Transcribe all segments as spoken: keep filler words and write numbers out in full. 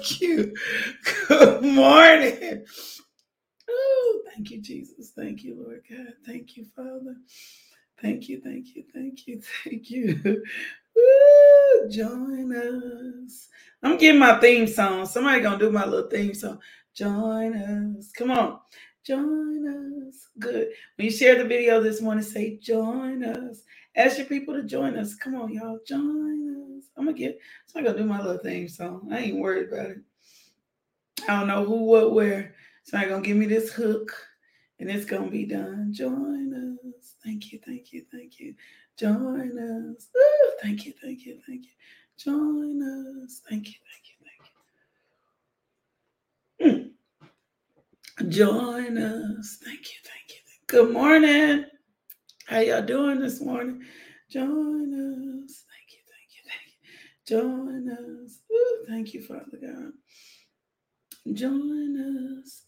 Thank you. Good morning. Oh, thank you, Jesus. Thank you, Lord God. Thank you, Father. Thank you, thank you, thank you, thank you. Woo, join us. I'm getting my theme song. Somebody gonna do my little theme song. Join us. Come on. Join us. Good. When you share the video this morning, say join us. Ask your people to join us. Come on, y'all. Join us. I'm gonna get so I gonna do my little theme song. I ain't worried about it. I don't know who, what, where. Somebody gonna give me this hook and it's gonna be done. Join us. Thank you, thank you, thank you. Join us. Ooh, thank you, thank you, thank you. Join us. Thank you, thank you, thank you. Mm. Join us. Thank you, thank you. Good morning. How y'all doing this morning? Join us. Thank you, thank you, thank you. Join us. Ooh, thank you, Father God. Join us.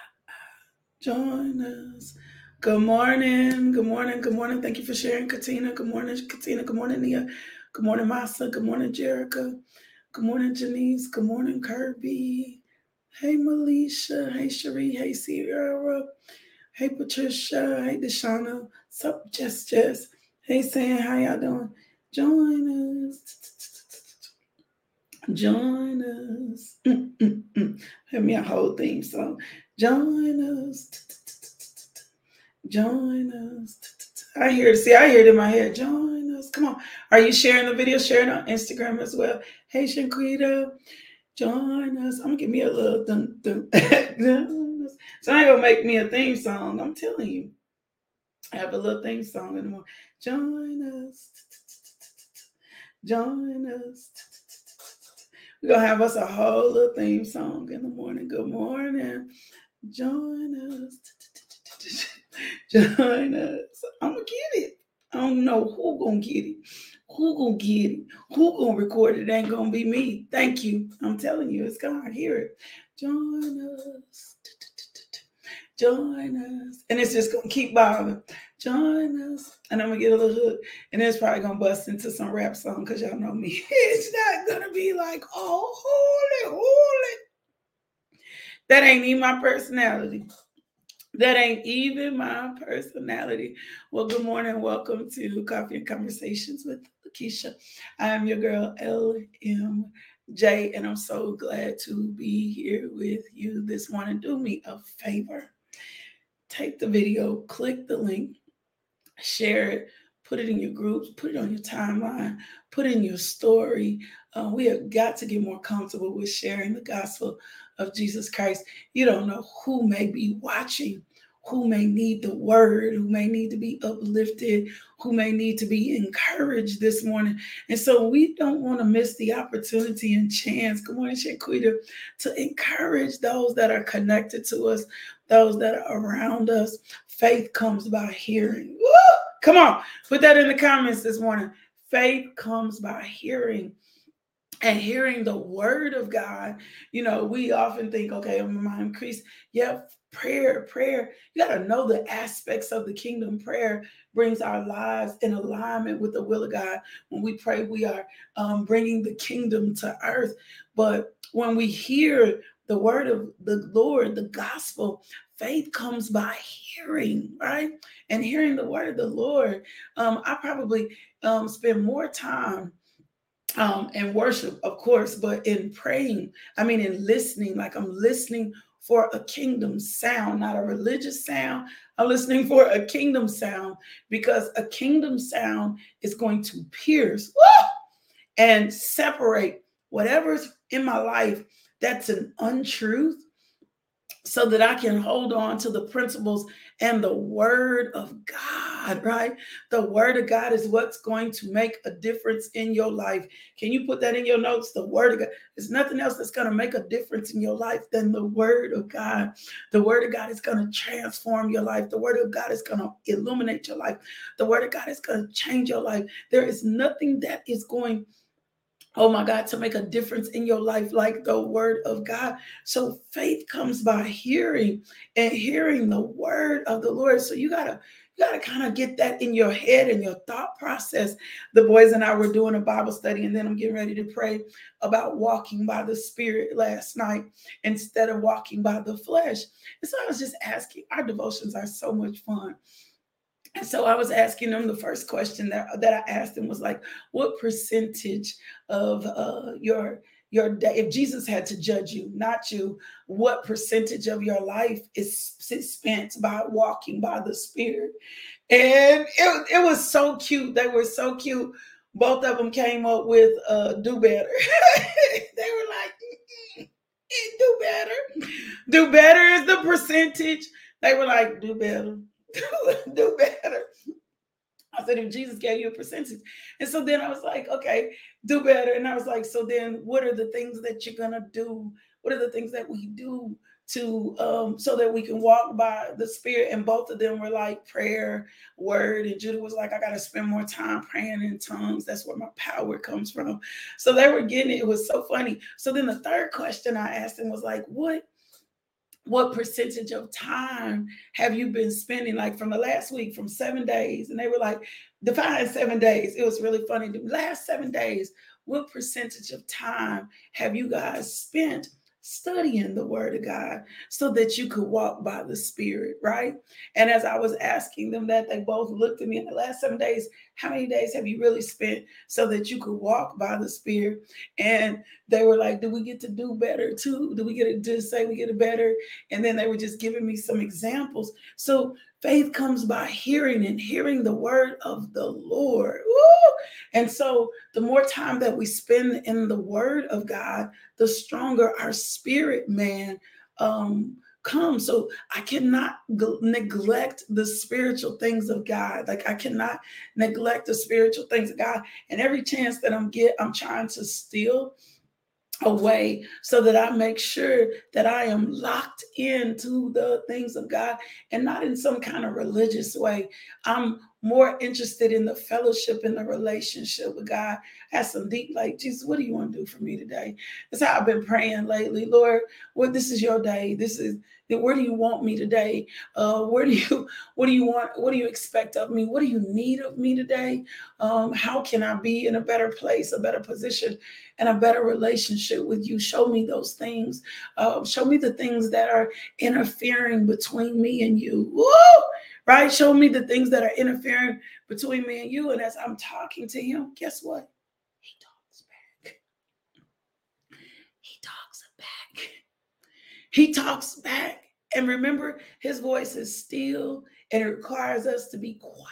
Join us. Good morning. Good morning. Good morning. Thank you for sharing, Katina. Good morning, Katina. Good morning, Nia. Good morning, Masa. Good morning, Jerica. Good morning, Janice. Good morning, Kirby. Hey, Melisha. Hey, Cherie. Hey, Sierra. Hey, Patricia. Hey, Deshauna. Sup, Jess Jess. Hey, Sam. How y'all doing? Join us. Join us. Have me a whole theme song. Join us. Join us. I hear it. See, I hear it in my head. Join us. Come on. Are you sharing the video? Share it on Instagram as well. Hey, Shanquita. Join us. I'm going to give me a little dun, dun. So I ain't going to make me a theme song. I'm telling you. I have a little theme song in the morning. Join us. Join us. We're going to have us a whole little theme song in the morning. Good morning. Join us. Join us. I'm going to get it. I don't know who going to get it. Who going to get it? Who going to record it? It ain't going to be me. Thank you. I'm telling you, it's God. Hear it. Join us. Join us. And it's just going to keep bobbing. Join us. And I'm going to get a little hook. And it's probably going to bust into some rap song because y'all know me. It's not going to be like, oh, holy, holy. That ain't even my personality. That ain't even my personality. Well, good morning. Welcome to Coffee and Conversations with Lakeisha. I am your girl, L M J, and I'm so glad to be here with you this morning. Do me a favor. Take the video, click the link, share it, put it in your groups, put it on your timeline, put it in your story. Uh, we have got to get more comfortable with sharing the gospel of Jesus Christ. You don't know who may be watching, who may need the word, who may need to be uplifted, who may need to be encouraged this morning. And so we don't want to miss the opportunity and chance, good morning, Shaquita, to encourage those that are connected to us, those that are around us. Faith comes by hearing. Woo! Come on, put that in the comments this morning. Faith comes by hearing. And hearing the word of God. You know, we often think, okay, I'm my increase. Yeah, prayer, prayer. You got to know the aspects of the kingdom. Prayer brings our lives in alignment with the will of God. When we pray, we are um, bringing the kingdom to earth. But when we hear the word of the Lord, the gospel, faith comes by hearing, right? And hearing the word of the Lord. Um, I probably um, spend more time Um, and worship, of course, but in praying, I mean, in listening, like I'm listening for a kingdom sound, not a religious sound. I'm listening for a kingdom sound because a kingdom sound is going to pierce woo, and separate whatever's in my life that's an untruth so that I can hold on to the principles and the word of God, right? The word of God is what's going to make a difference in your life. Can you put that in your notes? The word of God. There's nothing else that's going to make a difference in your life than the word of God. The word of God is going to transform your life. The word of God is going to illuminate your life. The word of God is going to change your life. There is nothing that is going oh my God, to make a difference in your life like the word of God. So faith comes by hearing and hearing the word of the Lord. So you gotta, You got to kind of get that in your head and your thought process. The boys and I were doing a Bible study, and then I'm getting ready to pray about walking by the Spirit last night instead of walking by the flesh. And so I was just asking, our devotions are so much fun. And so I was asking them, the first question that, that I asked them was like, what percentage of uh, your your day, if Jesus had to judge you, not you, what percentage of your life is, is spent by walking by the Spirit? And it, it was so cute. They were so cute. Both of them came up with uh, do better. They were like, mm-mm, do better. Do better is the percentage. They were like, do better. Do better. I said, if Jesus gave you a percentage. And so then I was like, okay, do better. And I was like, so then what are the things that you're going to do? What are the things that we do to, um, so that we can walk by the Spirit? And both of them were like prayer, word. And Judah was like, I got to spend more time praying in tongues. That's where my power comes from. So they were getting it. It was so funny. So then the third question I asked them was like, what? What percentage of time have you been spending, like from the last week, from seven days? And they were like, define seven days. It was really funny. The last seven days, what percentage of time have you guys spent studying the Word of God so that you could walk by the Spirit, right? And as I was asking them that, they both looked at me in the last seven days, how many days have you really spent so that you could walk by the Spirit? And they were like, do we get to do better too? Do we get to say we get it better? And then they were just giving me some examples. So faith comes by hearing, and hearing the word of the Lord. Woo! And so the more time that we spend in the word of God, the stronger our spirit man um, comes. So I cannot g- neglect the spiritual things of God. Like I cannot neglect the spiritual things of God. And every chance that I'm get, I'm trying to steal away so that I make sure that I am locked into the things of God, and not in some kind of religious way. I'm more interested in the fellowship and the relationship with God. I have some deep, like, Jesus, what do you want to do for me today? That's how I've been praying lately. Lord, well, this is your day. This is, where do you want me today? Uh, where do you, what do you want? What do you expect of me? What do you need of me today? Um, how can I be in a better place, a better position, and a better relationship with you? Show me those things. Uh, show me the things that are interfering between me and you. Woo! Right? Show me the things that are interfering between me and you. And as I'm talking to him, guess what? He talks back. He talks back. He talks back. And remember, his voice is still, and it requires us to be quiet.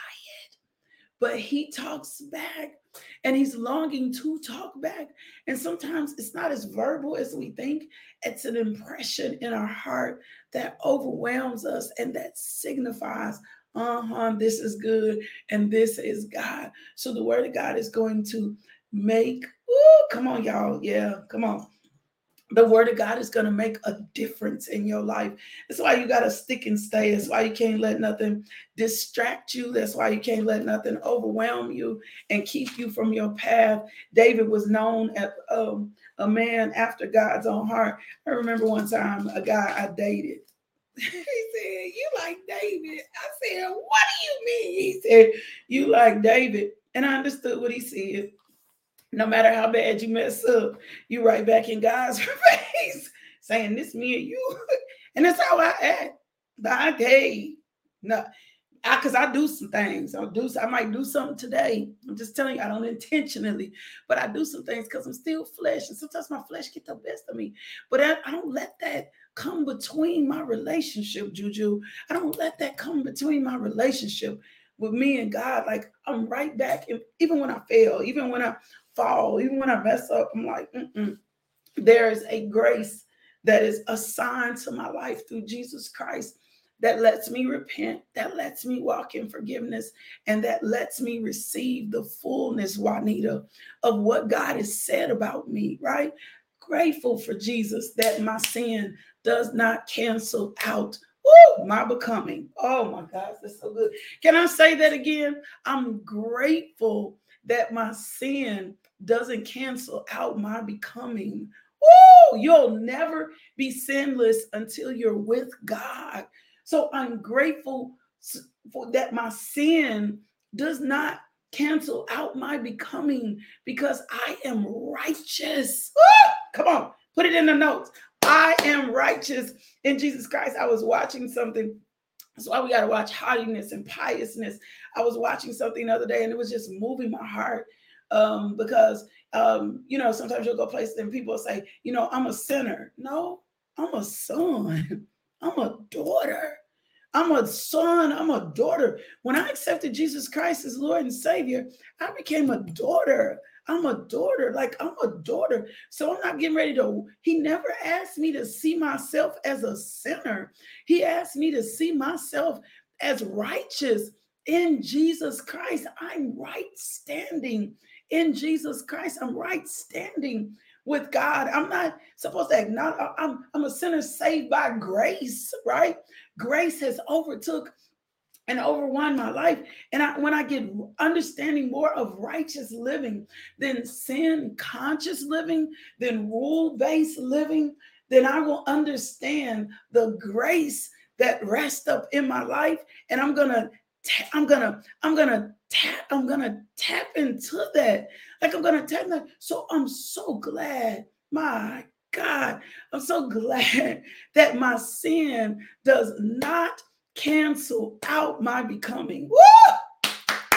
But he talks back, and he's longing to talk back. And sometimes it's not as verbal as we think. It's an impression in our heart that overwhelms us and that signifies, uh-huh, this is good and this is God. So the word of God is going to make, ooh, come on, y'all. Yeah, come on. The word of God is going to make a difference in your life. That's why you got to stick and stay. That's why you can't let nothing distract you. That's why you can't let nothing overwhelm you and keep you from your path. David was known as um, a man after God's own heart. I remember one time a guy I dated. He said, you like David? I said, what do you mean? He said, you like David. And I understood what he said. No matter how bad you mess up, you right back in God's face saying, this me and you. And that's how I act. I hey, no, I because I do some things. I'll do I might do something today. I'm just telling you, I don't intentionally, but I do some things because I'm still flesh. And sometimes my flesh gets the best of me. But I, I don't let that come between my relationship, Juju. I don't let that come between my relationship with me and God. Like I'm right back. And even when I fail, even when I fall, even when I mess up, I'm like, mm-mm. There's a grace that is assigned to my life through Jesus Christ that lets me repent, that lets me walk in forgiveness, and that lets me receive the fullness, Juanita, of what God has said about me, right? Grateful for Jesus that my sin does not cancel out Woo, my becoming. Oh my gosh, that's so good. Can I say that again? I'm grateful that my sin doesn't cancel out my becoming. Oh, you'll never be sinless until you're with God. So I'm grateful for that my sin does not cancel out my becoming, because I am righteous. Woo! Come on, put it in the notes. I am righteous in Jesus Christ. I was watching something. That's why we got to watch haughtiness and piousness. I was watching something the other day and it was just moving my heart um, because, um, you know, sometimes you'll go places and people say, you know, I'm a sinner. No, I'm a son. I'm a daughter. I'm a son. I'm a daughter. When I accepted Jesus Christ as Lord and Savior, I became a daughter. I'm a daughter. Like, I'm a daughter. So I'm not getting ready to, he never asked me to see myself as a sinner. He asked me to see myself as righteous in Jesus Christ. I'm right standing in Jesus Christ. I'm right standing with God. I'm not supposed to acknowledge, I'm, I'm a sinner saved by grace, right? Grace has overtook and overwhelmed my life. And I, when I get understanding more of righteous living than sin conscious living, than rule-based living, then I will understand the grace that rests up in my life. And I'm gonna, I'm gonna, I'm gonna tap, I'm gonna tap into that. Like I'm gonna tap that. So I'm so glad, my God, I'm so glad that my sin does not cancel out my becoming. Woo!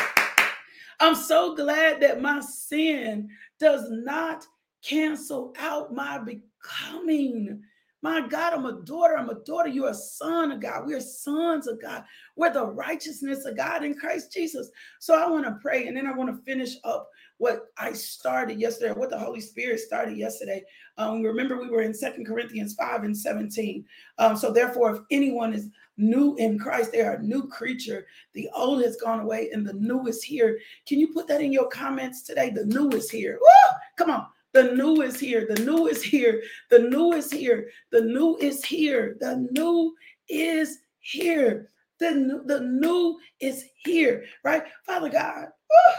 I'm so glad that my sin does not cancel out my becoming. My God, I'm a daughter. I'm a daughter. You're a son of God. We're sons of God. We're the righteousness of God in Christ Jesus. So I want to pray, and then I want to finish up what I started yesterday, what the Holy Spirit started yesterday. Um, remember, we were in Second Corinthians five and seventeen. Um, so therefore, if anyone is new in Christ, they are a new creature. The old has gone away and the new is here. Can you put that in your comments today? The new is here. Woo! Come on. The new is here. The new is here. The new is here. The new is here. The new is here. The new, the new is here, right? Father God.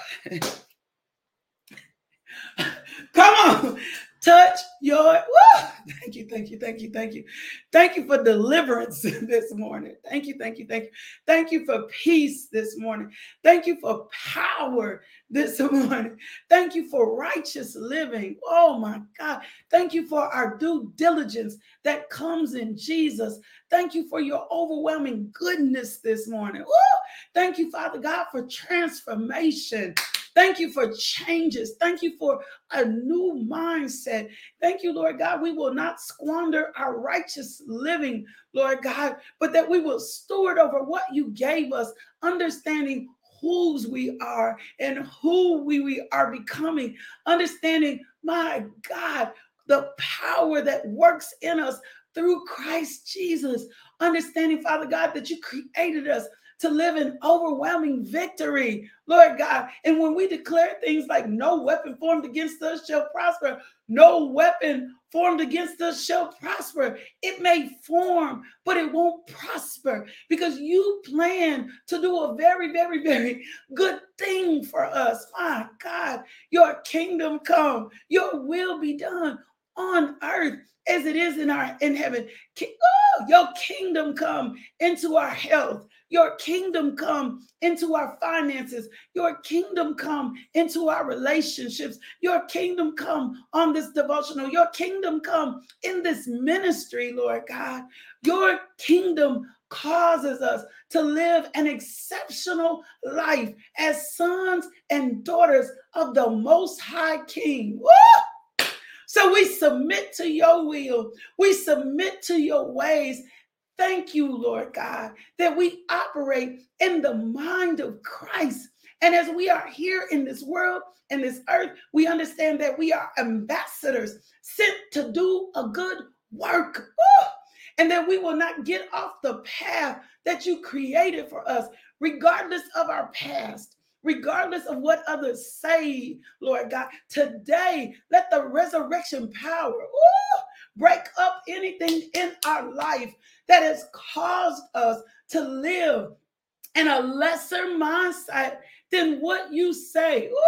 Come on. Touch your, woo! Thank you, thank you, thank you, thank you. Thank you for deliverance this morning. Thank you, thank you, thank you. Thank you for peace this morning. Thank you for power this morning. Thank you for righteous living. Oh my God. Thank you for our due diligence that comes in Jesus. Thank you for your overwhelming goodness this morning. Woo! Thank you, Father God, for transformation. Thank you for changes. Thank you for a new mindset. Thank you, Lord God. We will not squander our righteous living, Lord God, but that we will steward over what you gave us, understanding whose we are and who we, we are becoming, understanding, my God, the power that works in us through Christ Jesus, understanding, Father God, that you created us to live in overwhelming victory, Lord God. And when we declare things like no weapon formed against us shall prosper, no weapon formed against us shall prosper. It may form, but it won't prosper because you plan to do a very, very, very good thing for us. My God, your kingdom come, your will be done on earth as it is in our in heaven. Oh, your kingdom come into our health. Your kingdom come into our finances. Your kingdom come into our relationships. Your kingdom come on this devotional. Your kingdom come in this ministry, Lord God. Your kingdom causes us to live an exceptional life as sons and daughters of the Most High King. Woo! So we submit to your will. We submit to your ways. Thank you, Lord God, that we operate in the mind of Christ. And as we are here in this world, in this earth, we understand that we are ambassadors sent to do a good work. Woo! And that we will not get off the path that you created for us, regardless of our past, regardless of what others say, Lord God. Today, let the resurrection power woo, break up anything in our life that has caused us to live in a lesser mindset than what you say. Ooh,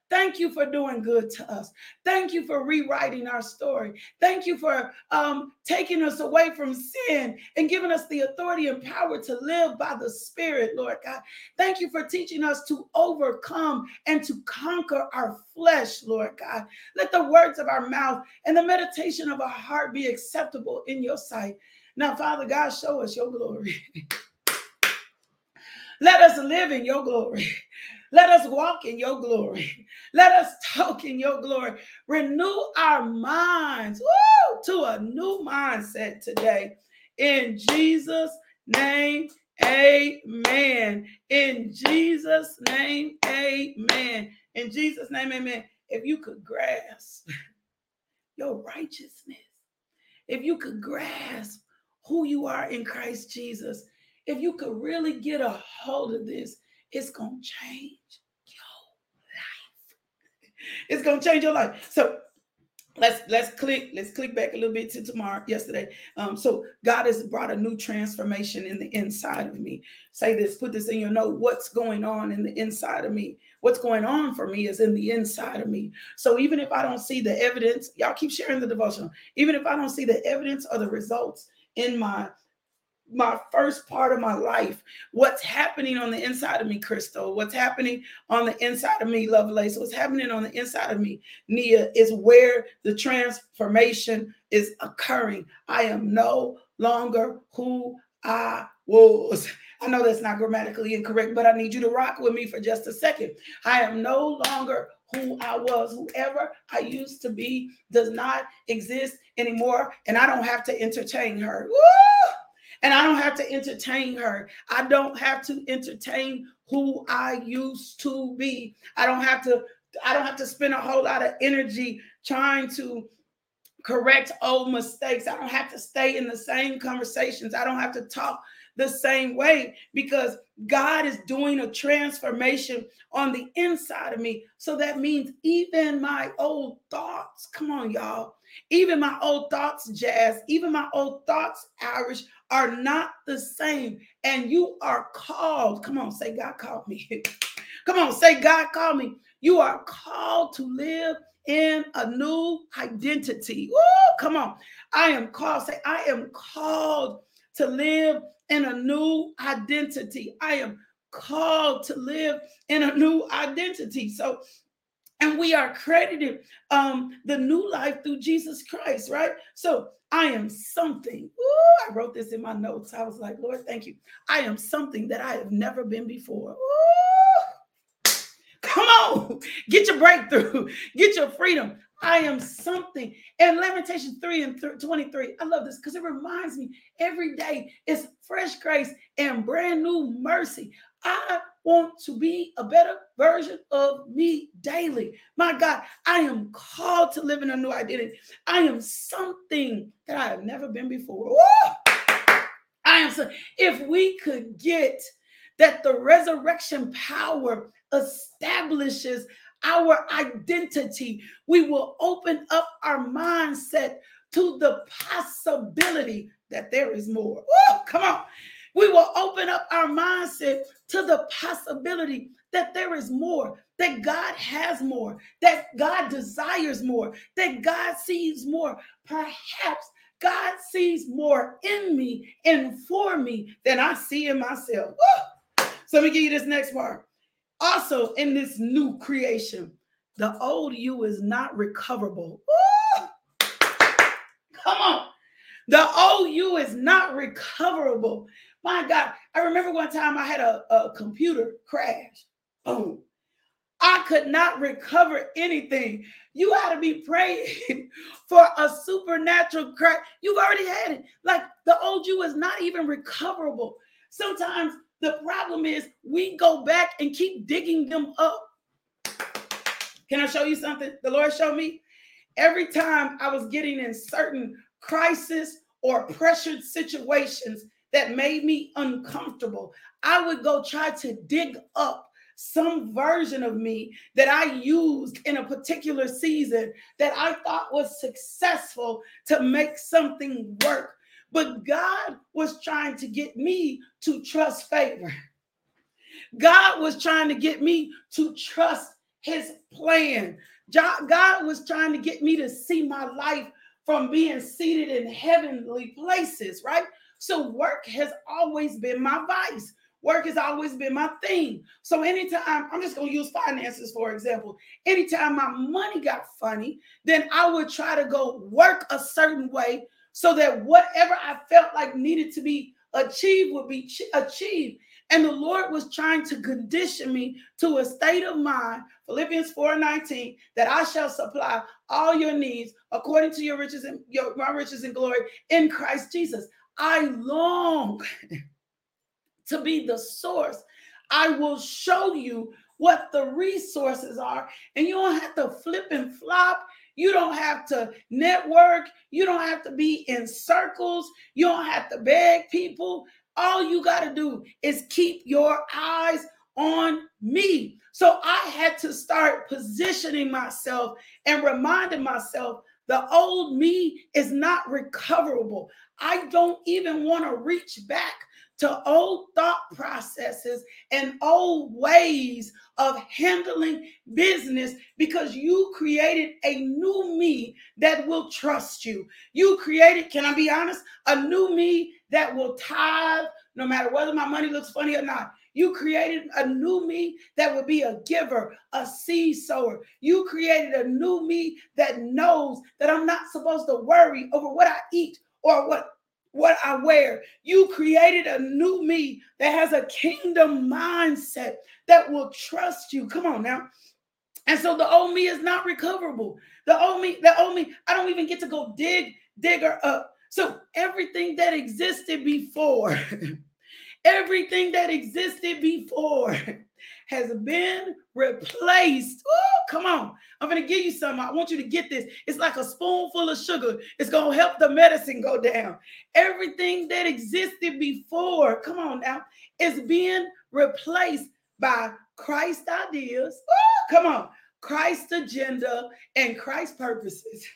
Thank you for doing good to us. Thank you for rewriting our story. Thank you for um, taking us away from sin and giving us the authority and power to live by the Spirit, Lord God. Thank you for teaching us to overcome and to conquer our flesh, Lord God. Let the words of our mouth and the meditation of our heart be acceptable in your sight. Now, Father God, show us your glory. Let us live in your glory. Let us walk in your glory. Let us talk in your glory. Renew our minds woo, to a new mindset today. In Jesus' name, amen. In Jesus' name, amen. In Jesus' name, amen. If you could grasp your righteousness, if you could grasp who you are in Christ Jesus, if you could really get a hold of this, it's going to change your life. It's going to change your life. So let's let's click let's click back a little bit to tomorrow, yesterday. Um, so God has brought a new transformation in the inside of me. Say this, put this in your note. What's going on in the inside of me? What's going on for me is in the inside of me. So even if I don't see the evidence, y'all keep sharing the devotional. Even if I don't see the evidence or the results in my my first part of my life, what's happening on the inside of me, Crystal, what's happening on the inside of me, Lovelace, what's happening on the inside of me, Nia, is where the transformation is occurring. I am no longer who I was. I know that's not grammatically incorrect, but I need you to rock with me for just a second. I am no longer who I was. Whoever I used to be does not exist anymore, and I don't have to entertain her. Woo! And I don't have to entertain her. I don't have to entertain who I used to be. I don't have to, I don't have to spend a whole lot of energy trying to correct old mistakes. I don't have to stay in the same conversations. I don't have to talk the same way, because God is doing a transformation on the inside of me. So that means even my old thoughts, come on, y'all, even my old thoughts, Jazz, even my old thoughts, Irish, are not the same. And you are called. Come on, say God called me. Come on, say God called me. You are called to live in a new identity. Woo, come on. I am called. Say, I am called to live in a new identity. I am called to live in a new identity. So, and we are credited um, the new life through Jesus Christ, right? So I am something. Ooh, I wrote this in my notes. I was like, Lord, thank you. I am something that I have never been before. Ooh. Come on, get your breakthrough, get your freedom. I am something. And Lamentations three and twenty-three, I love this because it reminds me every day it's fresh grace and brand new mercy. I want to be a better version of me daily. My God, I am called to live in a new identity. I am something that I have never been before. Woo! I am so, if we could get that the resurrection power establishes our identity, we will open up our mindset to the possibility that there is more. Woo, come on. We will open up our mindset to the possibility that there is more, that God has more, that God desires more, that God sees more. Perhaps God sees more in me and for me than I see in myself. Woo! So let me give you this next part. Also, in this new creation, the old you is not recoverable. Woo! Come on. The old you is not recoverable. My God, I remember one time I had a, a computer crash. Boom. I could not recover anything. You ought to be praying for a supernatural crash. You've already had it. Like the old you is not even recoverable. Sometimes the problem is we go back and keep digging them up. Can I show you something? The Lord showed me every time I was getting in certain crisis or pressured situations that made me uncomfortable, I would go try to dig up some version of me that I used in a particular season that I thought was successful to make something work. But God was trying to get me to trust favor. God was trying to get me to trust his plan. God was trying to get me to see my life from being seated in heavenly places, right? So work has always been my vice. Work has always been my thing. So anytime, I'm just going to use finances, for example. Anytime my money got funny, then I would try to go work a certain way so that whatever I felt like needed to be achieved would be achieved. And the Lord was trying to condition me to a state of mind, Philippians four nineteen, that I shall supply all your needs according to your riches and your my riches and glory in Christ Jesus. I long to be the source. I will show you what the resources are, and you don't have to flip and flop. You don't have to network. You don't have to be in circles. You don't have to beg people. All you got to do is keep your eyes on me. So I had to start positioning myself and reminding myself the old me is not recoverable. I don't even want to reach back to old thought processes and old ways of handling business, because you created a new me that will trust you. You created, can I be honest, a new me that will tithe no matter whether my money looks funny or not. You created a new me that would be a giver, a seed sower. You created a new me that knows that I'm not supposed to worry over what I eat or what what I wear. You created a new me that has a kingdom mindset that will trust you. Come on now. And so the old me is not recoverable. The old me, the old me, I don't even get to go dig, dig her up. So everything that existed before, everything that existed before has been replaced. Oh, come on. I'm going to give you something. I want you to get this. It's like a spoonful of sugar. It's going to help the medicine go down. Everything that existed before, come on now, is being replaced by Christ ideas. Oh, come on. Christ agenda and Christ purposes.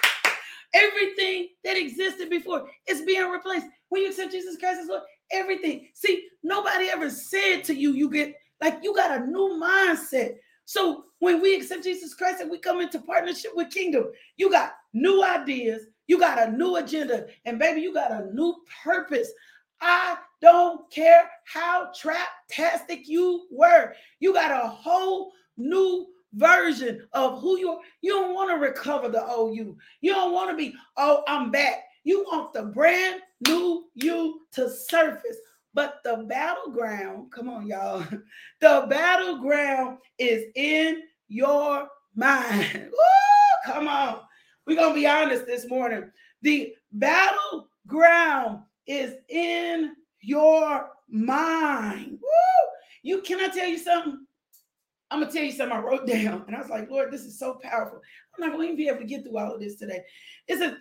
Everything that existed before is being replaced. When you accept Jesus Christ as Lord, everything. See, nobody ever said to you, you get like you got a new mindset. So when we accept Jesus Christ and we come into partnership with Kingdom, you got new ideas, you got a new agenda, and baby, you got a new purpose. I don't care how trap-tastic you were. You got a whole new version of who you are. You don't want to recover the old you. You don't want to be, oh, I'm back. You want the brand new you to surface. But the battleground, come on, y'all. The battleground is in your mind. Woo, come on. We're going to be honest this morning. The battleground is in your mind. Woo. You, can I tell you something? I'm going to tell you something I wrote down. And I was like, Lord, this is so powerful. I'm not going to even be able to get through all of this today. It says,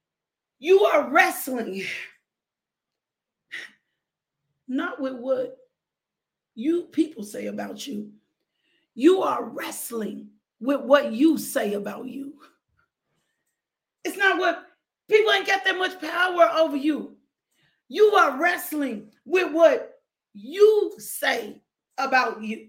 you are wrestling not with what you people say about you. You are wrestling with what you say about you. It's not what people ain't got that much power over you. You are wrestling with what you say about you.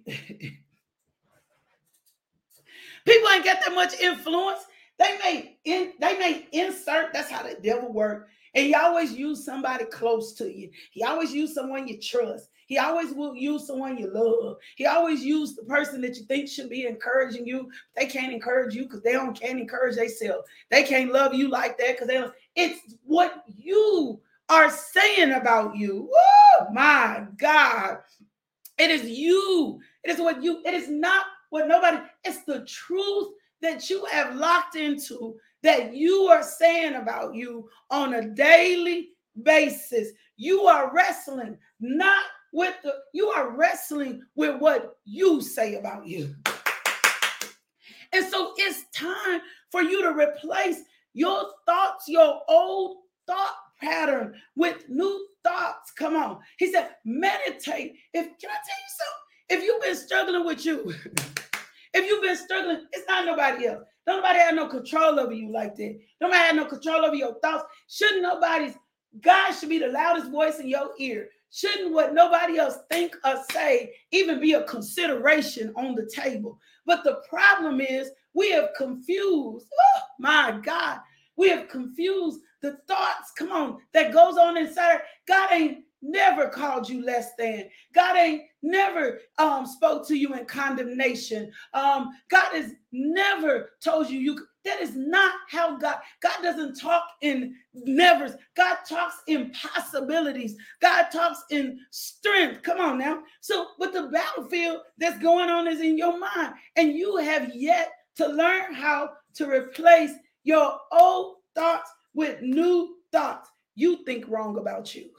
People ain't got that much influence. They may in, they may insert. That's how the devil works. And he always use somebody close to you. He always use someone you trust. He always will use someone you love. He always use the person that you think should be encouraging you. They can't encourage you because they don't can't encourage themselves. They can't love you like that because they don't. It's what you are saying about you. Oh my God. It is you. It is what you, it is not what nobody, it's the truth that you have locked into that you are saying about you on a daily basis. You are wrestling not with the, you are wrestling with what you say about you. And so it's time for you to replace your thoughts, your old thought pattern with new thoughts. Come on. He said, meditate. If, can I tell you something? If you've been struggling with you, if you've been struggling, it's not nobody else. Nobody had no control over you like that. Nobody had no control over your thoughts. Shouldn't nobody's, God should be the loudest voice in your ear. Shouldn't what nobody else think or say even be a consideration on the table? But the problem is we have confused, oh my God, we have confused the thoughts, come on, that goes on inside. God ain't never called you less than. God ain't never um, spoke to you in condemnation. Um, God has never told you you. That is not how God. God doesn't talk in nevers. God talks in possibilities. God talks in strength. Come on now. So, but the battlefield that's going on is in your mind, and you have yet to learn how to replace your old thoughts with new thoughts. You think wrong about you.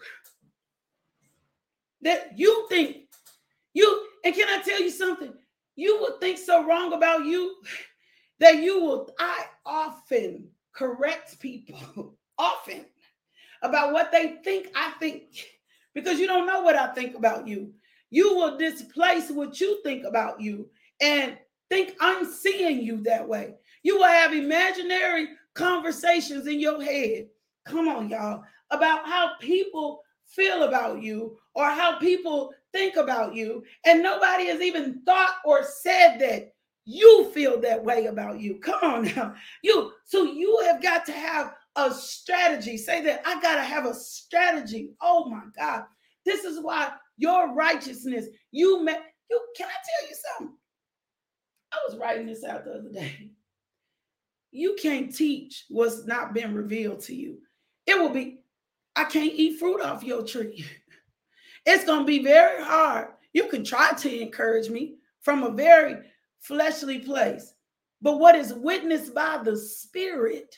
That you think you, and can I tell you something? You will think so wrong about you that you will, I often correct people, often, about what they think I think, because you don't know what I think about you. You will displace what you think about you and think I'm seeing you that way. You will have imaginary conversations in your head, come on, y'all, about how people feel about you or how people think about you, and nobody has even thought or said that you feel that way about you. Come on now. You so you have got to have a strategy. Say that I got to have a strategy. Oh my God. This is why your righteousness, you met you can I tell you something? I was writing this out the other day. You can't teach what's not been revealed to you. It will be, I can't eat fruit off your tree. It's going to be very hard. You can try to encourage me from a very fleshly place. But what is witnessed by the Spirit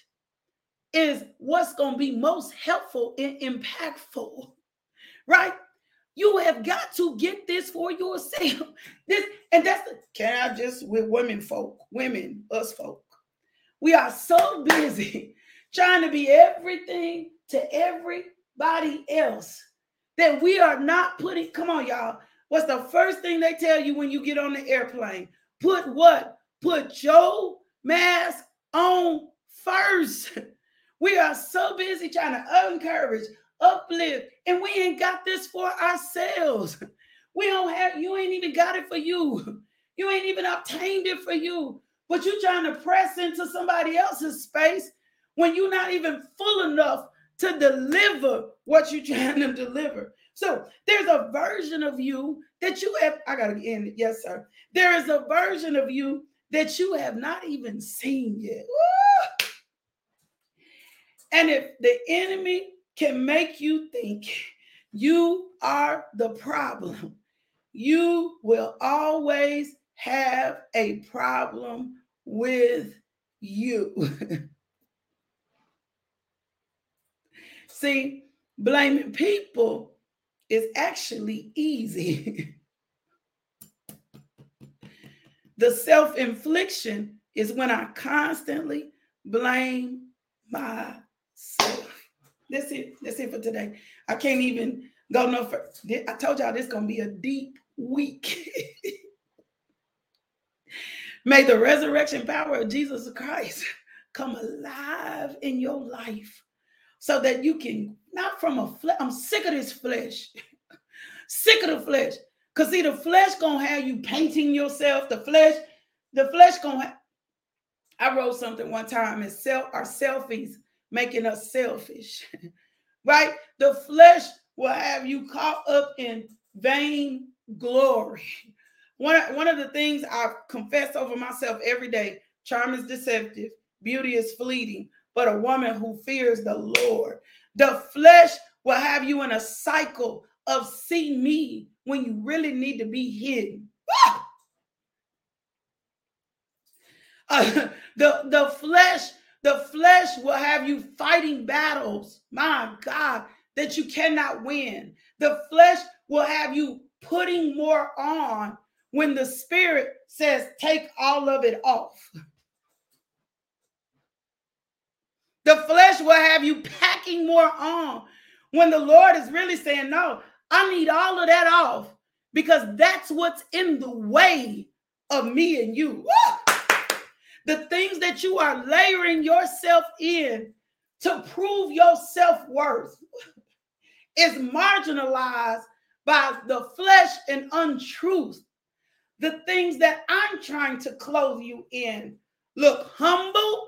is what's going to be most helpful and impactful, right? You have got to get this for yourself. This, and that's the, can I just, with women folk, women, us folk, we are so busy trying to be everything to everybody else that we are not putting, come on, y'all. What's the first thing they tell you when you get on the airplane? Put what? Put your mask on first. We are so busy trying to encourage, uplift, and we ain't got this for ourselves. We don't have, you ain't even got it for you. You ain't even obtained it for you. But you're trying to press into somebody else's space when you're not even full enough to deliver what you're trying to deliver. So there's a version of you that you have, I got to end it. Yes, sir. There is a version of you that you have not even seen yet. Woo! And if the enemy can make you think you are the problem, you will always have a problem with you. See, blaming people is actually easy. The self-infliction is when I constantly blame myself. That's it. That's it for today. I can't even go no further. I told y'all this is going to be a deep week. May the resurrection power of Jesus Christ come alive in your life so that you can, not from a flesh, I'm sick of this flesh. Sick of the flesh. Because see, the flesh going to have you painting yourself. The flesh, the flesh going to have, I wrote something one time, and self, our selfies making us selfish, right? The flesh will have you caught up in vain glory. One, one of the things I confess over myself every day, charm is deceptive, beauty is fleeting, but a woman who fears the Lord. The flesh will have you in a cycle of see me when you really need to be hidden. Uh, the, the flesh, the flesh will have you fighting battles, my God, that you cannot win. The flesh will have you putting more on when the Spirit says, take all of it off. The flesh will have you packing more on when the Lord is really saying, no, I need all of that off because that's what's in the way of me and you. Woo! The things that you are layering yourself in to prove your self-worth. is marginalized by the flesh and untruth. The things that I'm trying to clothe you in look humble,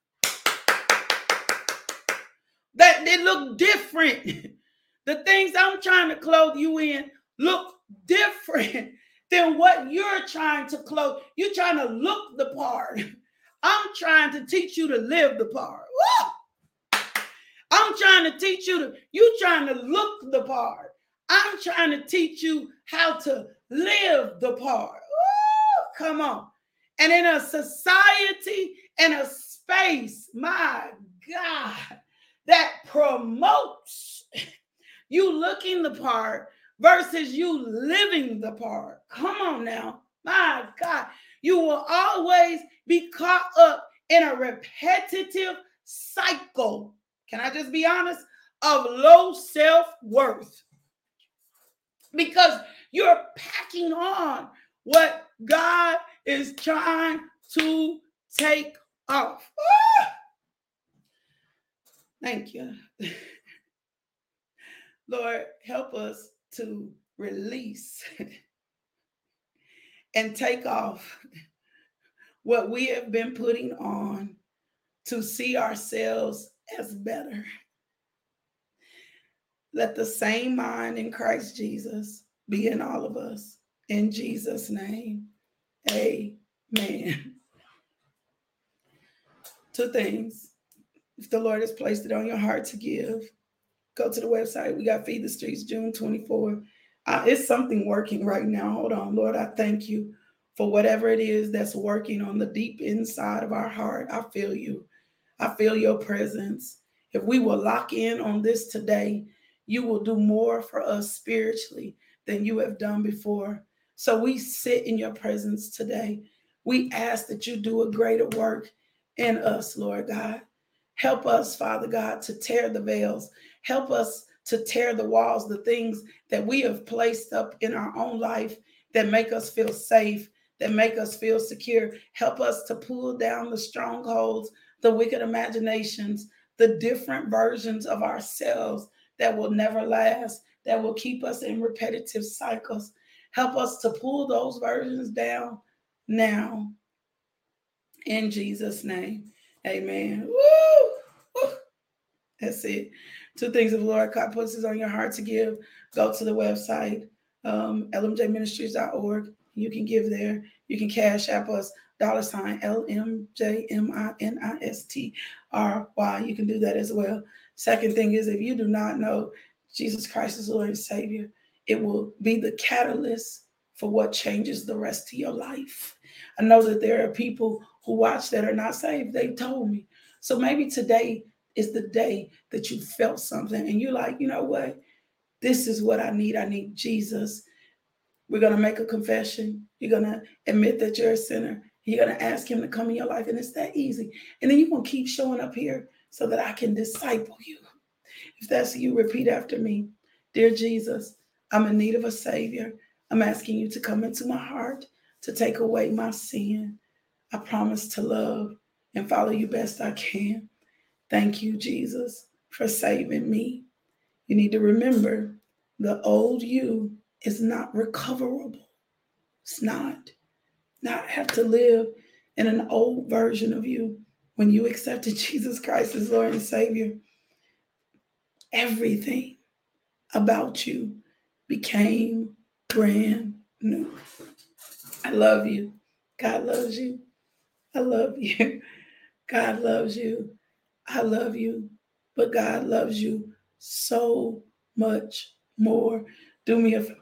that they look different. The things I'm trying to clothe you in look different than what you're trying to clothe. You're trying to look the part. I'm trying to teach you to live the part. Woo! I'm trying to teach you to, you trying to look the part. I'm trying to teach you how to live the part. Woo! Come on. And in a society and a space, my God, that promotes you looking the part versus you living the part. Come on now. My God, you will always be caught up in a repetitive cycle. Can I just be honest? Of low self-worth. Because you're packing on what God is trying to take off. Ah! Thank you. Lord, help us to release and take off what we have been putting on to see ourselves as better. Let the same mind in Christ Jesus be in all of us. In Jesus' name, amen. Two things. If the Lord has placed it on your heart to give, go to the website. We got Feed the Streets, June twenty-fourth. Uh, it's something working right now. Hold on, Lord, I thank you for whatever it is that's working on the deep inside of our heart. I feel you. I feel your presence. If we will lock in on this today, you will do more for us spiritually than you have done before. So we sit in your presence today. We ask that you do a greater work in us, Lord God. Help us, Father God, to tear the veils. Help us to tear the walls, the things that we have placed up in our own life that make us feel safe, that make us feel secure. Help us to pull down the strongholds, the wicked imaginations, the different versions of ourselves that will never last, that will keep us in repetitive cycles. Help us to pull those versions down now. In Jesus' name, amen. Woo! Woo! That's it. Two things if the Lord God puts it on your heart to give, go to the website, um, L M J ministries dot org. You can give there. You can cash app us, dollar sign L M J M I N I S T R Y. You can do that as well. Second thing is, if you do not know Jesus Christ as Lord and Savior, it will be the catalyst for what changes the rest of your life. I know that there are people who watch that are not saved. They told me. So maybe today is the day that you felt something and you're like, you know what? This is what I need. I need Jesus. We're going to make a confession. You're going to admit that you're a sinner. You're going to ask him to come in your life. And it's that easy. And then you're going to keep showing up here so that I can disciple you. If that's you, repeat after me. Dear Jesus, I'm in need of a Savior. I'm asking you to come into my heart to take away my sin. I promise to love and follow you best I can. Thank you, Jesus, for saving me. You need to remember the old you is not recoverable. It's not. Not have to live in an old version of you. When you accepted Jesus Christ as Lord and Savior, everything about you became brand new. I love you. God loves you. I love you. God loves you. I love you. But God loves you so much more. Do me a favor.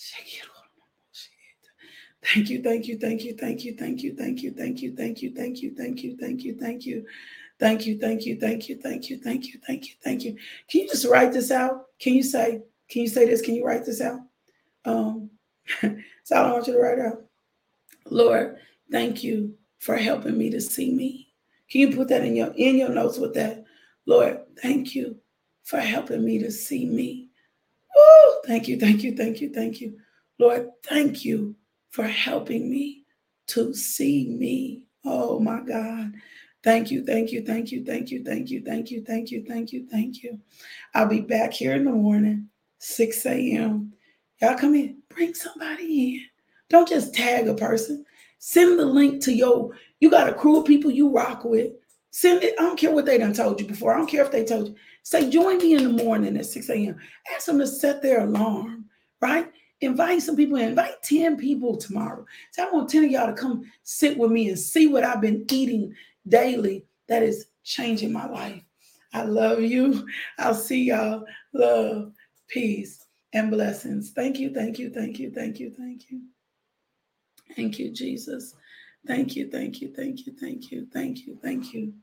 Thank you, thank you, thank you, thank you, thank you, thank you, thank you, thank you, thank you, thank you, thank you, thank you, thank you, thank you, thank you, thank you, thank you, thank you, thank you. Can you just write this out? Can you say, can you say this? Can you write this out? Um, so I want you to write out. Lord, thank you for helping me to see me. Can you put that in your in your notes with that? Lord, thank you for helping me to see me. Woo! Thank you, thank you, thank you, thank you. Lord, thank you for helping me to see me. Oh my God. Thank you, thank you, thank you, thank you, thank you, thank you, thank you, thank you, thank you. I'll be back here in the morning six a.m. Y'all come in, bring somebody in. Don't just tag a person. Send the link to your, you got a crew of people you rock with. Send it. I don't care what they done told you before. I don't care if they told you. Say, join me in the morning at six a.m. Ask them to set their alarm, right? Invite some people in. Invite ten people tomorrow. So I want ten of y'all to come sit with me and see what I've been eating daily that is changing my life. I love you. I'll see y'all. Love, peace, and blessings. Thank you, thank you, thank you, thank you, thank you. Thank you, Jesus. Thank you, thank you, thank you, thank you, thank you, thank you.